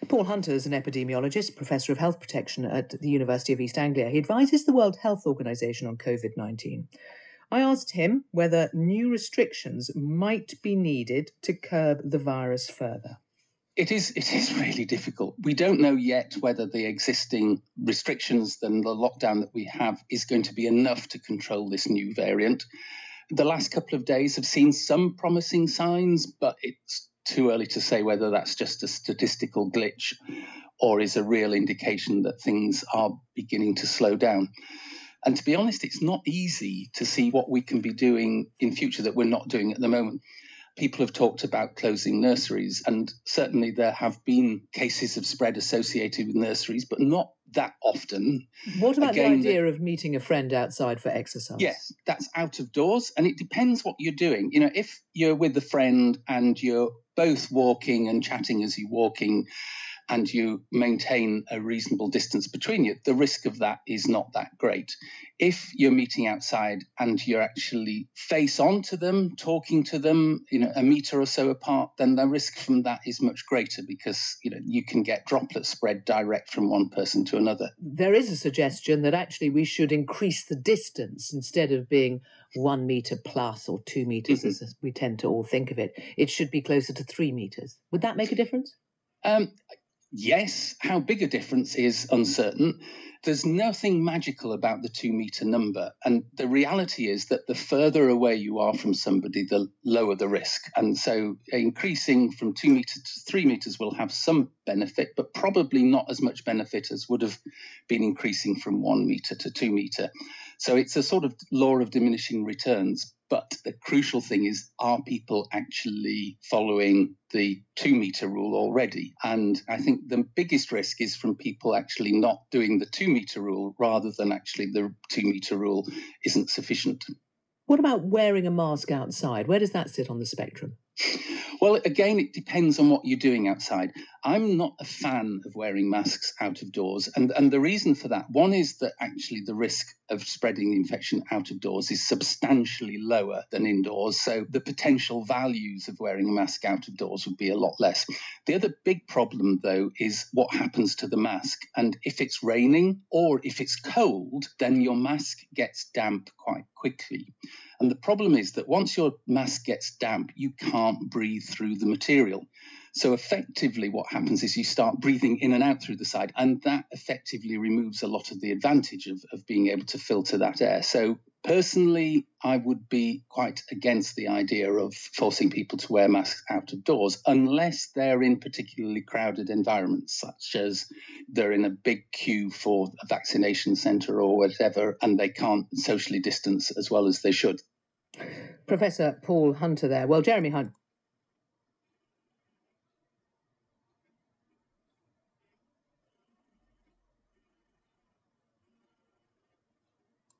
Paul Hunter is an epidemiologist, Professor of Health Protection at the University of East Anglia. He advises the World Health Organization on COVID-19. I asked him whether new restrictions might be needed to curb the virus further. It is really difficult. We don't know yet whether the existing restrictions and the lockdown that we have is going to be enough to control this new variant. The last couple of days have seen some promising signs, but it's too early to say whether that's just a statistical glitch or is a real indication that things are beginning to slow down. And to be honest, it's not easy to see what we can be doing in future that we're not doing at the moment. People have talked about closing nurseries, and certainly there have been cases of spread associated with nurseries, but not that often. What about the idea of meeting a friend outside for exercise? Yes, that's out of doors, and it depends what you're doing. You know, if you're with a friend and you're both walking and chatting as you're walking, and you maintain a reasonable distance between you, the risk of that is not that great. If you're meeting outside and you're actually face on to them, talking to them, a metre or so apart, then the risk from that is much greater because, you can get droplet spread direct from one person to another. There is a suggestion that actually we should increase the distance instead of being 1 metre plus or 2 metres, as we tend to all think of it. It should be closer to 3 metres. Would that make a difference? Yes, how big a difference is uncertain. There's nothing magical about the 2 metre number. And the reality is that the further away you are from somebody, the lower the risk. And so increasing from 2 metres to 3 metres will have some benefit, but probably not as much benefit as would have been increasing from 1 metre to 2 metre. So it's a sort of law of diminishing returns. But the crucial thing is, are people actually following the 2 metre rule already? And I think the biggest risk is from people actually not doing the 2 metre rule rather than actually the 2 metre rule isn't sufficient. What about wearing a mask outside? Where does that sit on the spectrum? Well, again, it depends on what you're doing outside. I'm not a fan of wearing masks out of doors. And the reason for that, one is that actually the risk of spreading the infection out of doors is substantially lower than indoors. So the potential values of wearing a mask out of doors would be a lot less. The other big problem, though, is what happens to the mask. And if it's raining or if it's cold, then your mask gets damp quite quickly. And the problem is that once your mask gets damp, you can't breathe through the material. So effectively what happens is you start breathing in and out through the side, and that effectively removes a lot of the advantage of being able to filter that air. So personally, I would be quite against the idea of forcing people to wear masks out of doors unless they're in particularly crowded environments, such as they're in a big queue for a vaccination centre or whatever, and they can't socially distance as well as they should. Professor Paul Hunter there. Well, Jeremy Hunt